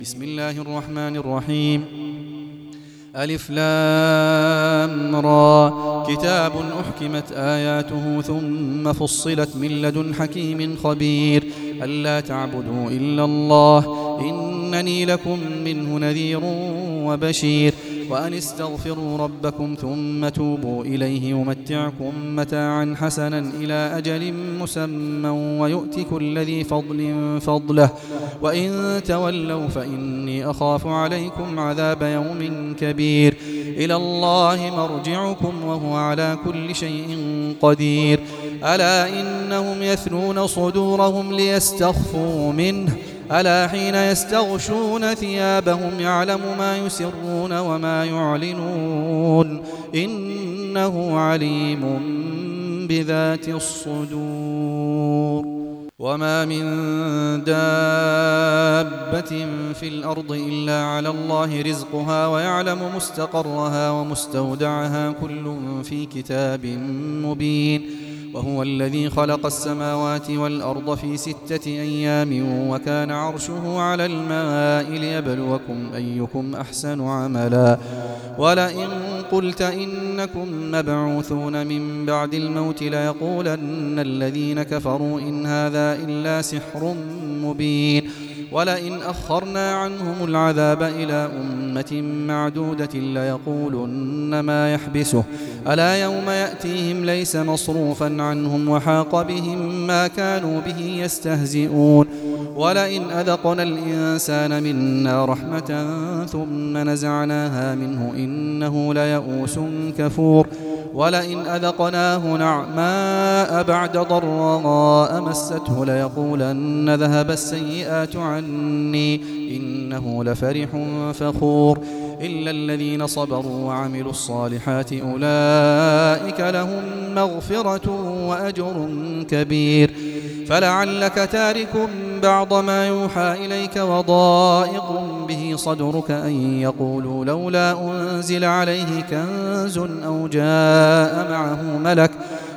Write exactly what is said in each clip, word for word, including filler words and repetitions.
بسم الله الرحمن الرحيم. ألف لام را كتاب أحكمت آياته ثم فصلت من لدن حكيم خبير ألا تعبدوا إلا الله إنني لكم منه نذير وبشير وأن استغفروا ربكم ثم توبوا إليه يمتعكم متاعا حسنا إلى أجل مسمى ويؤت كل ذي فضل فضله وإن تولوا فإني أخاف عليكم عذاب يوم كبير إلى الله مرجعكم وهو على كل شيء قدير ألا إنهم يثنون صدورهم ليستخفوا منه ألا حين يستغشون ثيابهم يعلم ما يسرون وما يعلنون إنه عليم بذات الصدور وما من دابة في الأرض إلا على الله رزقها ويعلم مستقرها ومستودعها كل في كتاب مبين وهو الذي خلق السماوات والأرض في ستة أيام وكان عرشه على الماء ليبلوكم أيكم أحسن عملا ولئن قلت إنكم مبعوثون من بعد الموت ليقولن الذين كفروا إن هذا إلا سحر مبين ولئن أخرنا عنهم العذاب إلى أمة معدودة ليقولن ما يحبسه ألا يوم يأتيهم ليس مصروفا عنهم وحاق بهم ما كانوا به يستهزئون ولئن أذقنا الإنسان منا رحمة ثم نزعناها منه إنه ليئوس كفور ولئن أذقناه نعماء بعد ضراء مسته ليقولن ذهب السيئات عني إنه لفرح فخور إلا الذين صبروا وعملوا الصالحات أولئك لهم مغفرة وأجر كبير فلعلك تارك بعض ما يوحى إليك وضائق به صدرك أن يقولوا لولا أنزل عليه كنز أو جاء معه ملك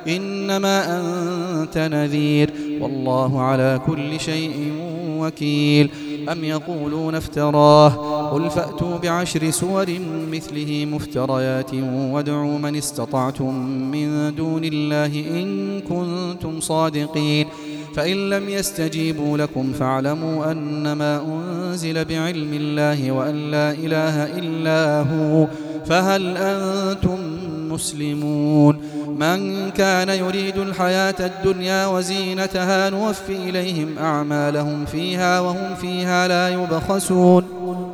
إنما أنت نذير والله على كل شيء وكيل أم يقولون افتراه قل فأتوا بعشر سور مثله مفتريات وادعوا من استطعتم من دون الله إن كنتم صادقين فإن لم يستجيبوا لكم فاعلموا أنما أنزل بعلم الله وأن لا إله إلا هو فهل أنتم مسلمون من كان يريد الحياة الدنيا وزينتها نوفي إليهم أعمالهم فيها وهم فيها لا يبخسون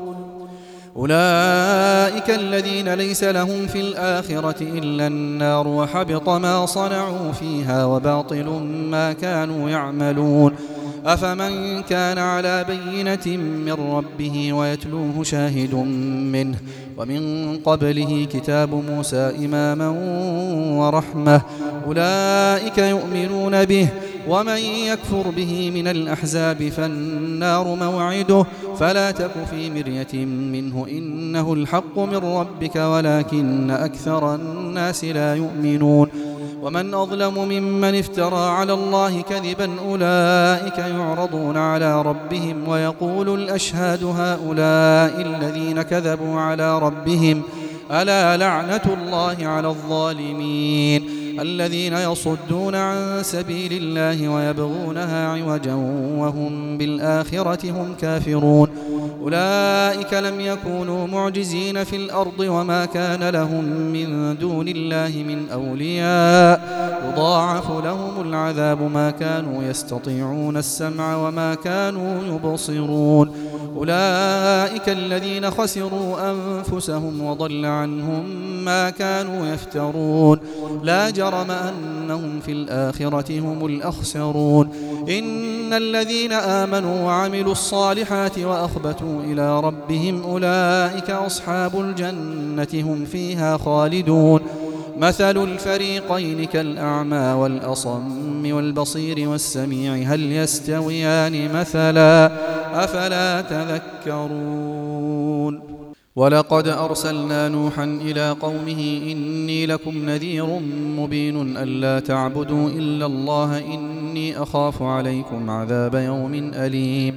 أولئك الذين ليس لهم في الآخرة إلا النار وحبط ما صنعوا فيها وباطل ما كانوا يعملون أفمن كان على بينة من ربه ويتلوه شاهد منه ومن قبله كتاب موسى إماما ورحمة أولئك يؤمنون به ومن يكفر به من الأحزاب فالنار موعده فلا تك في مرية منه إنه الحق من ربك ولكن أكثر الناس لا يؤمنون ومن أظلم ممن افترى على الله كذبا أولئك يعرضون على ربهم ويقول الأشهاد هؤلاء الذين كذبوا على ربهم ألا لعنة الله على الظالمين الذين يصدون عن سبيل الله ويبغونها عوجا وهم بالآخرة هم كافرون أولئك لم يكونوا معجزين في الأرض وما كان لهم من دون الله من أولياء يضاعف لهم العذاب ما كانوا يستطيعون السمع وما كانوا يبصرون أولئك الذين خسروا أنفسهم وضل عنهم ما كانوا يفترون لا جرم أنهم في الآخرة هم الأخسرون إن الذين آمنوا وعملوا الصالحات وأخبتوا إلى ربهم أولئك أصحاب الجنة هم فيها خالدون مثل الفريقين كالأعمى والأصم والبصير والسميع هل يستويان مثلا أفلا تذكرون ولقد أرسلنا نوحا إلى قومه إني لكم نذير مبين ألا تعبدوا إلا الله إني أخاف عليكم عذاب يوم أليم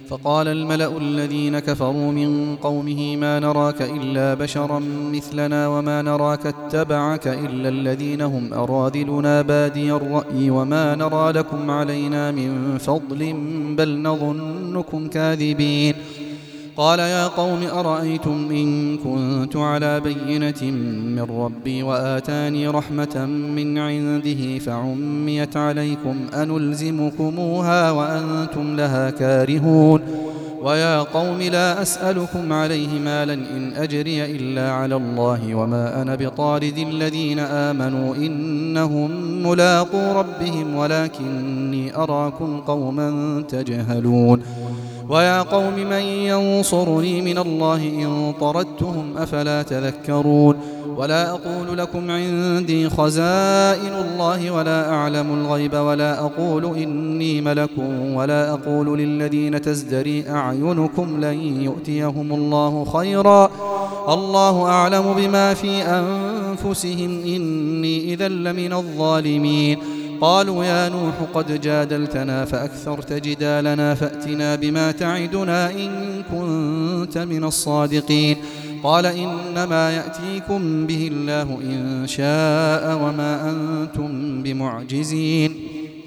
فقال الملأ الذين كفروا من قومه ما نراك إلا بشرا مثلنا وما نراك اتبعك إلا الذين هم أراذلنا بادي الرأي وما نرى لكم علينا من فضل بل نظنكم كاذبين. قال يا قوم أرأيتم إن كنت على بينة من ربي وآتاني رحمة من عنده فعميت عليكم أنلزمكموها وأنتم لها كارهون. ويا قوم لا أسألكم عليه مالا إن أجري إلا على الله وما أنا بطارد الذين آمنوا إنهم ملاقو ربهم ولكني أراكم قوما تجهلون. ويا قوم من ينصرني من الله إن طردتهم أفلا تذكرون. ولا أقول لكم عندي خزائن الله ولا أعلم الغيب ولا أقول إني ملك ولا أقول للذين تزدري أعينكم لن يؤتيهم الله خيرا الله أعلم بما في أنفسهم إني إذا لمن الظالمين. قالوا يا نوح قد جادلتنا فأكثرت جدالنا فأتنا بما تعدنا إن كنت من الصادقين. قال إنما يأتيكم به الله إن شاء وما أنتم بمعجزين.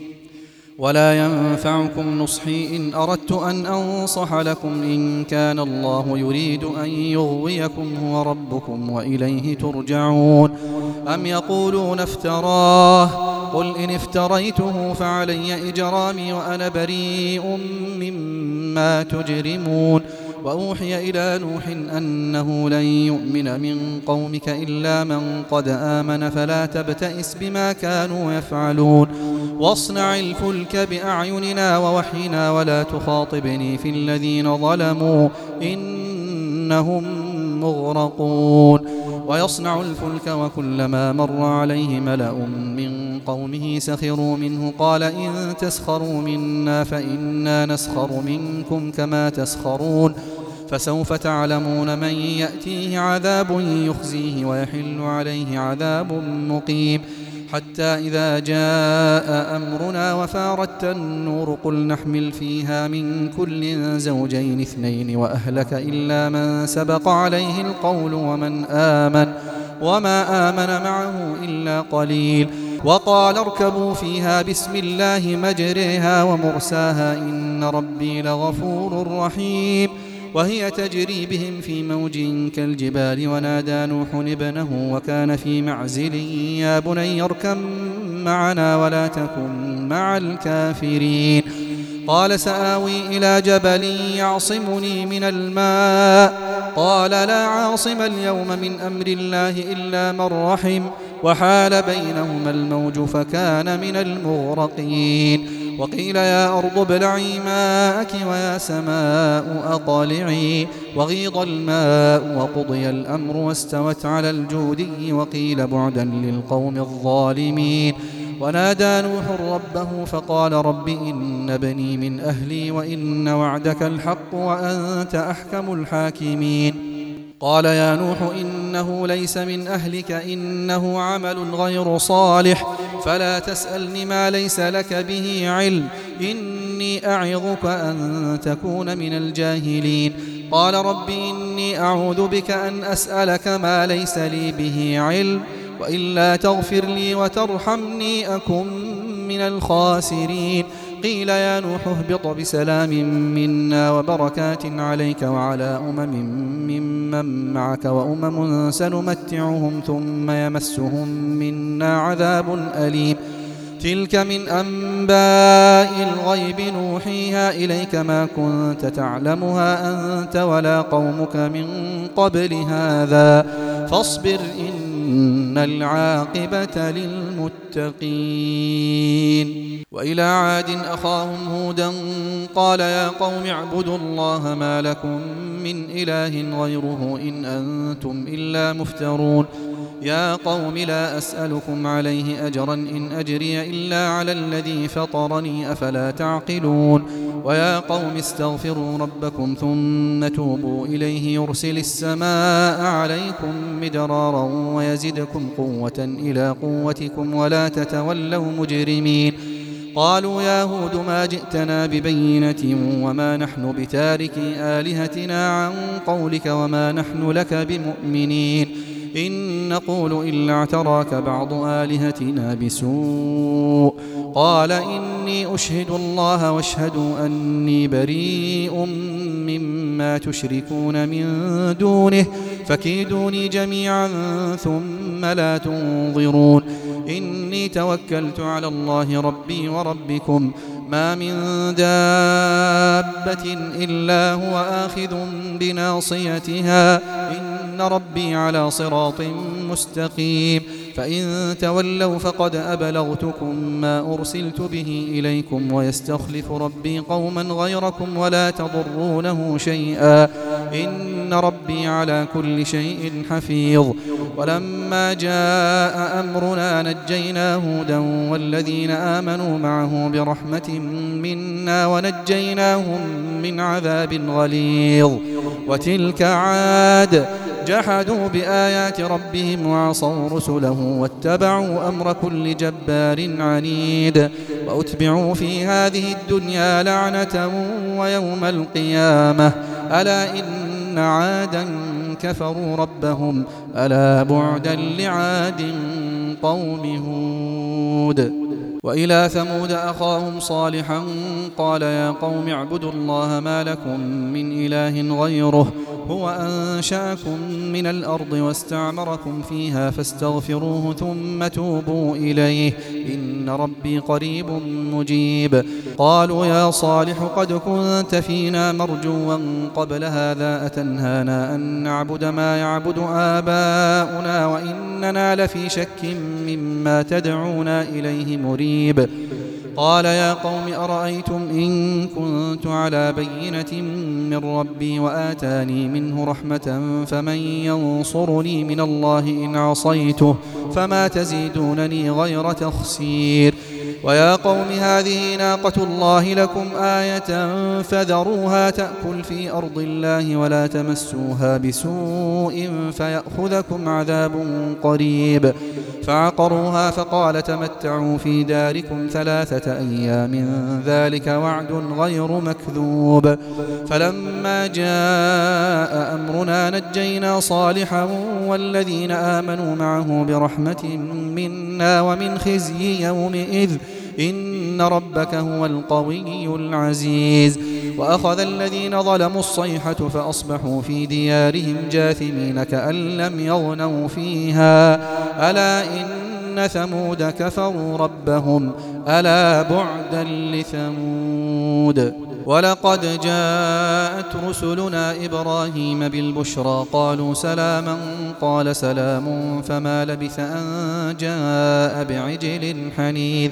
ولا ينفعكم نصحي إن أردت أن أنصح لكم إن كان الله يريد أن يغويكم هو ربكم وإليه ترجعون. أم يقولون افتراه قل إن افتريته فعلي إجرامي وأنا بريء مما تجرمون. وأوحي إلى نوح أنه لن يؤمن من قومك إلا من قد آمن فلا تبتئس بما كانوا يفعلون. واصنع الفلك بأعيننا ووحينا ولا تخاطبني في الذين ظلموا إنهم مغرقون. ويصنع الفلك وكلما مر عليه ملأ من قومه سخروا منه قال إن تسخروا منا فإنا نسخر منكم كما تسخرون. فسوف تعلمون من يأتيه عذاب يخزيه ويحل عليه عذاب مقيم. حتى إذا جاء أمرنا وفارت النور قل نحمل فيها من كل زوجين اثنين وأهلك إلا من سبق عليه القول ومن آمن وما آمن معه إلا قليل. وقال اركبوا فيها بسم الله مجريها ومرساها إن ربي لغفور رحيم. وهي تجري بهم في موج كالجبال ونادى نوح ابنه وكان في معزل يا بني اركب معنا ولا تكن مع الكافرين. قال سآوي إلى جبل يعصمني من الماء قال لا عاصم اليوم من أمر الله إلا من رحم وحال بينهما الموج فكان من المغرقين. وقيل يا أرض ابلعي ماءك ويا سماء أقلعي وغيض الماء وقضي الأمر واستوت على الجودي وقيل بعدا للقوم الظالمين. ونادى نوح ربه فقال رب إن ابني من أهلي وإن وعدك الحق وأنت أحكم الحاكمين. قال يا نوح إنه ليس من أهلك إنه عمل غير صالح فلا تسألني ما ليس لك به علم إني أعظك أن تكون من الجاهلين. قال رب إني أعوذ بك أن أسألك ما ليس لي به علم وإلا تغفر لي وترحمني أكن من الخاسرين. قيل يا نوح اهبط بسلام منا وبركات عليك وعلى أمم ممن معك وأمم سنمتعهم ثم يمسهم منا عذاب أليم. تلك من أنباء الغيب نوحيها إليك ما كنت تعلمها أنت ولا قومك من قبل هذا فاصبر إن العاقبة للمتقين. وإلى عاد أخاهم هودا قال يا قوم اعبدوا الله ما لكم من إله غيره إن أنتم إلا مفترون. يا قوم لا أسألكم عليه أجرا إن أجري إلا على الذي فطرني أفلا تعقلون. ويا قوم استغفروا ربكم ثم توبوا إليه يرسل السماء عليكم مدرارا ويزدكم قوة إلى قوتكم ولا تتولوا مجرمين. قالوا يا هود ما جئتنا ببينة وما نحن بتاركي آلهتنا عن قولك وما نحن لك بمؤمنين إن نقول إلا اعتراك بعض آلهتنا بسوء قال إني أشهد الله واشهدوا أني بريء مما تشركون من دونه فكيدوني جميعا ثم لا تنظرون إني توكلت على الله ربي وربكم ما من دابة إلا هو آخذ بناصيتها إن ربي على صراط مستقيم فإن تولوا فقد أبلغتكم ما أرسلت به إليكم ويستخلف ربي قوما غيركم ولا تضرونه شيئا إن ربي على كل شيء حفيظ ولما جاء أمرنا نجينا هودا والذين آمنوا معه برحمة منا ونجيناهم من عذاب غليظ وتلك عاد جحدوا بآيات ربهم وعصوا رسله واتبعوا أمر كل جبار عنيد وأتبعوا في هذه الدنيا لعنة ويوم القيامة ألا إن عادا كفروا ربهم ألا بعدا لعاد قوم هود وإلى ثمود أخاهم صالحا قال يا قوم اعبدوا الله ما لكم من إله غيره هو أنشأكم من الأرض واستعمركم فيها فاستغفروه ثم توبوا إليه إن ربي قريب مجيب قالوا يا صالح قد كنت فينا مرجوا قبل هذا أتنهانا أن نعبد ما يعبد آباؤنا وإننا لفي شك مما تدعونا إليه مريب قال يا قوم أرأيتم إن كنت على بينة من ربي وآتاني منه رحمة فمن ينصرني من الله إن عصيته فما تزيدونني غير تخسير ويا قوم هذه ناقة الله لكم آية فذروها تأكل في أرض الله ولا تمسوها بسوء فيأخذكم عذاب قريب فعقروها فقال تمتعوا في داركم ثلاثة أيام ذلك وعد غير مكذوب فلما جاء أمرنا نجينا صالحا والذين آمنوا معه برحمة منا ومن خزي يومئذ إن ربك هو القوي العزيز وأخذ الذين ظلموا الصيحة فأصبحوا في ديارهم جاثمين كأن لم يغنوا فيها ألا إن ثمود كفروا ربهم ألا بعدا لثمود ولقد جاءت رسلنا إبراهيم بالبشرى قالوا سلاما قال سلام فما لبث أن جاء بعجل حنيذ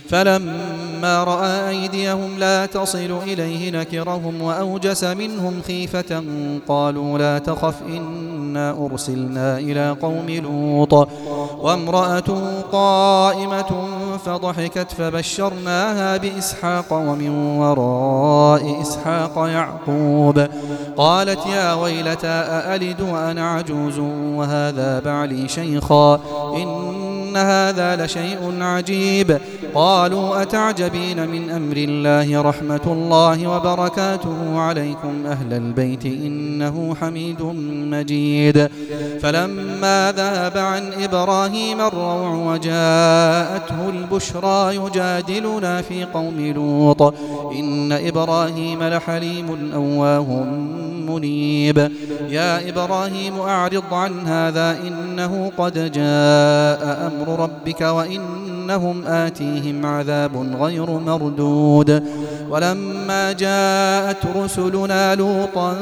فلما رأى أيديهم لا تصل إليه نكرهم وأوجس منهم خيفة قالوا لا تخف إنا أرسلنا إلى قوم لوط وامرأته قائمة فضحكت فبشرناها بإسحاق ومن وراء إسحاق يعقوب قالت يا ويلتى أألد وأنا عجوز وهذا بعلي شيخا إن هذا لشيء عجيب قالوا أتعجبين من أمر الله رحمة الله وبركاته عليكم أهل البيت إنه حميد مجيد فلما ذهب عن إبراهيم الروع وجاءته البشرى يجادلنا في قوم لوط إن إبراهيم لحليم أواه منيب يا إبراهيم أعرض عن هذا إنه قد جاء أمر ربك وإنهم آتيهم عذاب غير مردود ولما جاءت رسلنا لوطا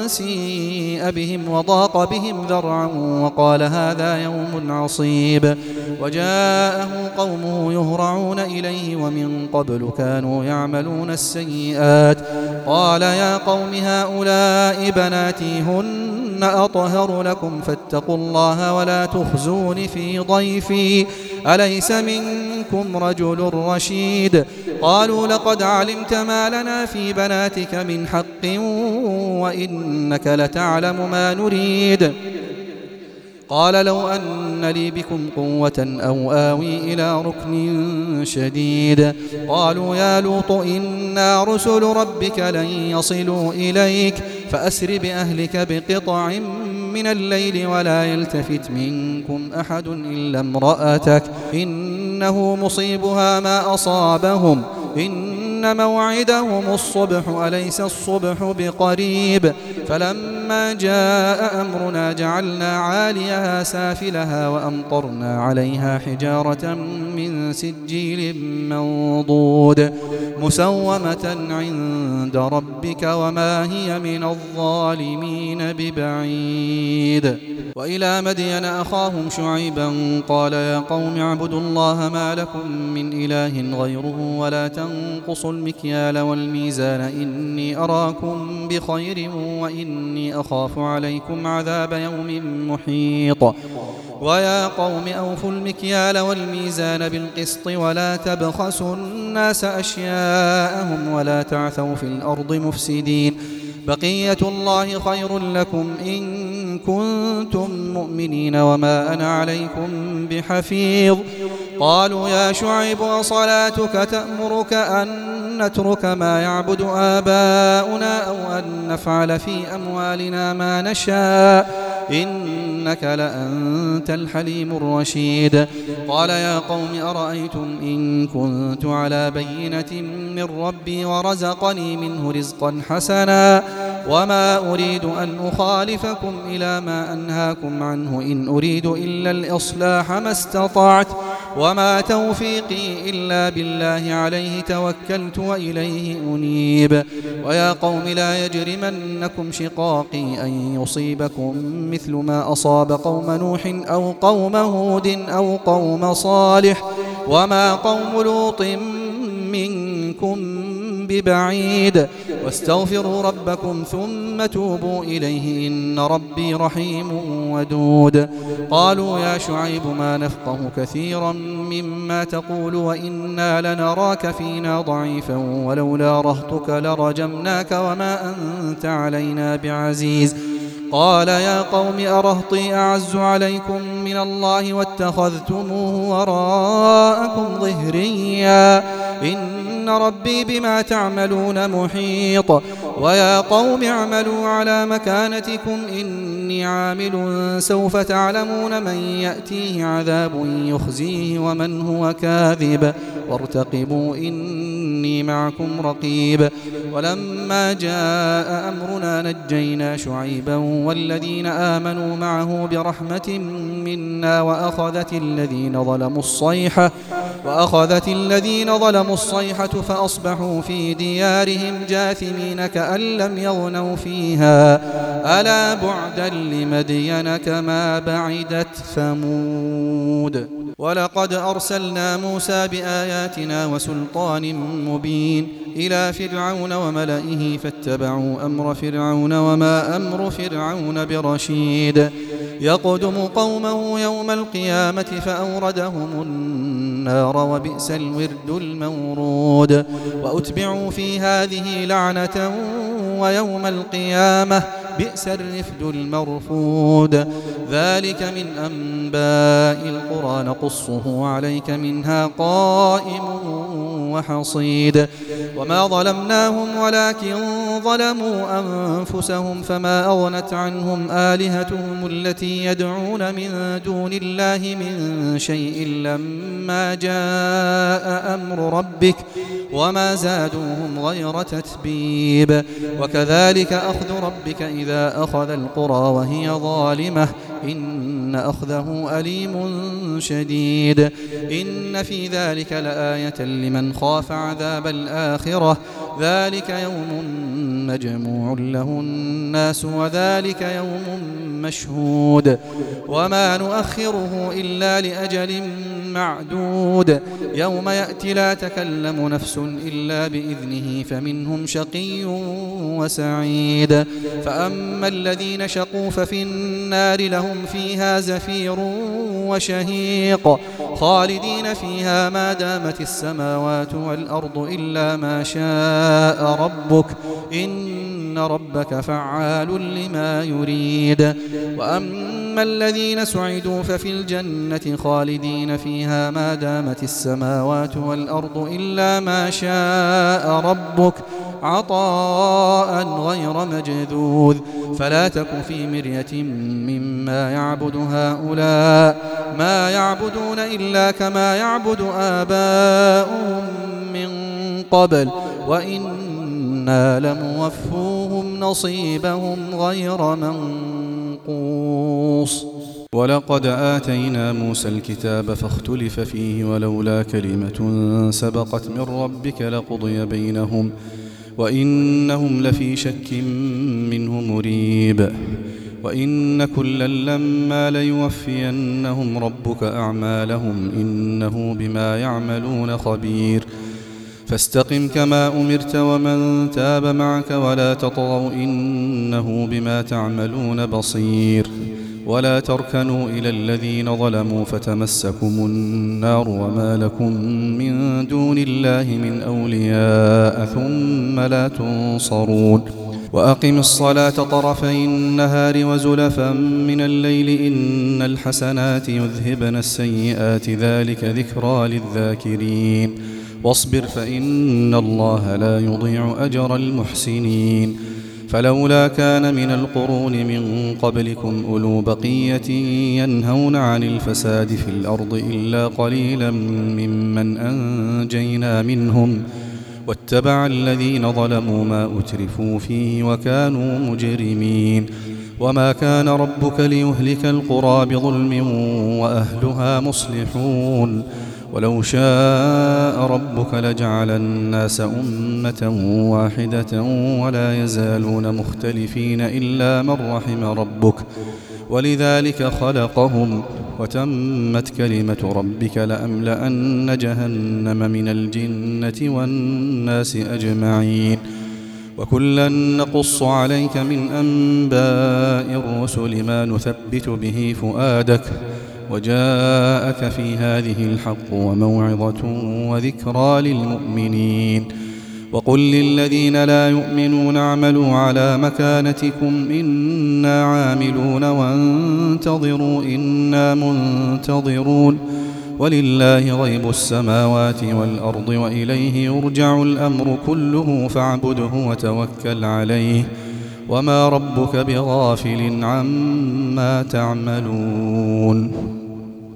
سيء بهم وضاق بهم ذرعا وقال هذا يوم عصيب وجاءه قومه يهرعون إليه ومن قبل كانوا يعملون السيئات قال يا قوم هؤلاء بناتي هن أطهر لكم فاتقوا الله ولا تخزون في ضيفي أليس منكم رجل رشيد قالوا لقد علمت ما لنا في بناتك من حق وإنك لتعلم ما نريد قال لو أن لي بكم قوة أو آوي إلى ركن شديد. قالوا يا لوط إنا رسل ربك لن يصلوا إليك فأسر بأهلك بقطع من الليل ولا يلتفت منكم أحد إلا امرأتك إنه مصيبها ما أصابهم إن موعدهم الصبح أليس الصبح بقريب. فلما جاء أمرنا جعلنا عاليها سافلها وأمطرنا عليها حجارة من سجيل منضود مسومة عند ربك وما هي من الظالمين ببعيد. وإلى مدين أخاهم شعيبا قال يا قوم اعبدوا الله ما لكم من إله غيره ولا تنقصوا المكيال والميزان إني أراكم بخير وإني أخاف عليكم عذاب يوم محيط. ويا قوم أوفوا المكيال والميزان بالقسط ولا تبخسوا الناس أشياءهم ولا تعثوا في الأرض مفسدين بقية الله خير لكم إن كنتم مؤمنين وما أنا عليكم بحفيظ. قالوا يا شعيب أصلاتك تأمرك أن نترك ما يعبد آباؤنا أو أن نفعل في أموالنا ما نشاء إنك لأنت الحليم الرشيد. قال يا قوم أرأيتم إن كنت على بينة من ربي ورزقني منه رزقا حسنا وما أريد أن أخالفكم إلى ما أنهاكم عنه إن أريد إلا الإصلاح ما استطعت وما توفيقي إلا بالله عليه توكلت وإليه أنيب. ويا قوم لا يجرمنكم شقاقي أن يصيبكم مثل ما أصاب قوم نوح أو قوم هود أو قوم صالح وما قوم لوط منكم ببعيد واستغفروا ربكم ثم توبوا إليه إن ربي رحيم ودود. قالوا يا شعيب ما نفقه كثيرا مما تقول وإنا لنراك فينا ضعيفا ولولا رهطك لرجمناك وما أنت علينا بعزيز. قال يا قوم أرهطي أعز عليكم من الله واتخذتموه وراءكم ظهريا إن ربي بما تعملون محيط. ويا قوم اعملوا على مكانتكم إني عامل سوف تعلمون من يأتيه عذاب يخزيه ومن هو كاذب وارتقبوا إني معكم رقيب. ولما جاء أمرنا نجينا شعيبا والذين آمنوا معه برحمة منا وأخذت الذين ظلموا الصيحة وأخذت الذين ظلموا الصيحة فأصبحوا في ديارهم جاثمين كأن لم يغنوا فيها ألا بعدا لمدين كما بعدت ثمود. ولقد أرسلنا موسى بآياتنا وسلطان مبين إلى فرعون وملئه فاتبعوا أمر فرعون وما أمر فرعون برشيد. يقدم قومه يوم القيامة فأوردهم النار وبئس الورد المورود. وأتبعوا في هذه لعنة ويوم القيامة بئس الرفد المرفود. ذلك من أنباء القرى نقصه عليك منها قائم وحصيد. وما ظلمناهم ولكن ظلموا أنفسهم فما أغنت عنهم آلهتهم التي يدعون من دون الله من شيء لما جاء أمر ربك وما زادوهم غير تتبيب. وكذلك أخذ ربك إذا أخذ القرى وهي ظالمة إن أخذه أليم شديد. إن في ذلك لآية لمن خاف عذاب الآخرة ذلك يوم مجموع له الناس وذلك يوم مشهود. وما نؤخره إلا لأجل معدود يوم يأتي لا تكلم نفس إلا بإذنه فمنهم شقي وسعيد. فأما الذين شقوا ففي النار لهم فيها زفير وشهيق خالدين فيها ما دامت السماوات والأرض إلا ما شاء ربك إن إن ربك فعال لما يريد. وأما الذين سعدوا ففي الجنة خالدين فيها ما دامت السماوات والأرض إلا ما شاء ربك عطاء غير مجذوذ. فلا تك في مرية مما يعبد هؤلاء، ما يعبدون إلا كما يعبد آباؤهم من قبل وإنا لموفوهم نصيبهم غير منقوص. ولقد آتينا موسى الكتاب فاختلف فيه ولولا كلمة سبقت من ربك لقضي بينهم وإنهم لفي شك منه مريب. وإن كلا لما ليوفينهم ربك أعمالهم إنه بما يعملون خبير. فاستقم كما أمرت ومن تاب معك ولا تطغوا إنه بما تعملون بصير. ولا تركنوا إلى الذين ظلموا فتمسكم النار وما لكم من دون الله من أولياء ثم لا تنصرون. وأقم الصلاة طرفي النهار وزلفا من الليل إن الحسنات يذهبن السيئات ذلك ذكرى للذاكرين. واصبر فإن الله لا يضيع أجر المحسنين. فلولا كان من القرون من قبلكم أولو بقية ينهون عن الفساد في الأرض إلا قليلا ممن أنجينا منهم واتبع الذين ظلموا ما أترفوا فيه وكانوا مجرمين. وما كان ربك ليهلك القرى بظلم وأهلها مصلحون. ولو شاء ربك لجعل الناس أمة واحدة ولا يزالون مختلفين إلا من رحم ربك ولذلك خلقهم وتمت كلمة ربك لأملأن جهنم من الجنة والناس أجمعين. وكلا نقص عليك من أنباء الرسل ما نثبت به فؤادك وجاءك في هذه الحق وموعظة وذكرى للمؤمنين. وقل للذين لا يؤمنون اعملوا على مكانتكم إنا عاملون وانتظروا إنا منتظرون. ولله غيب السماوات والأرض وإليه يرجع الأمر كله فاعبده وتوكل عليه وما ربك بغافل عما تعملون.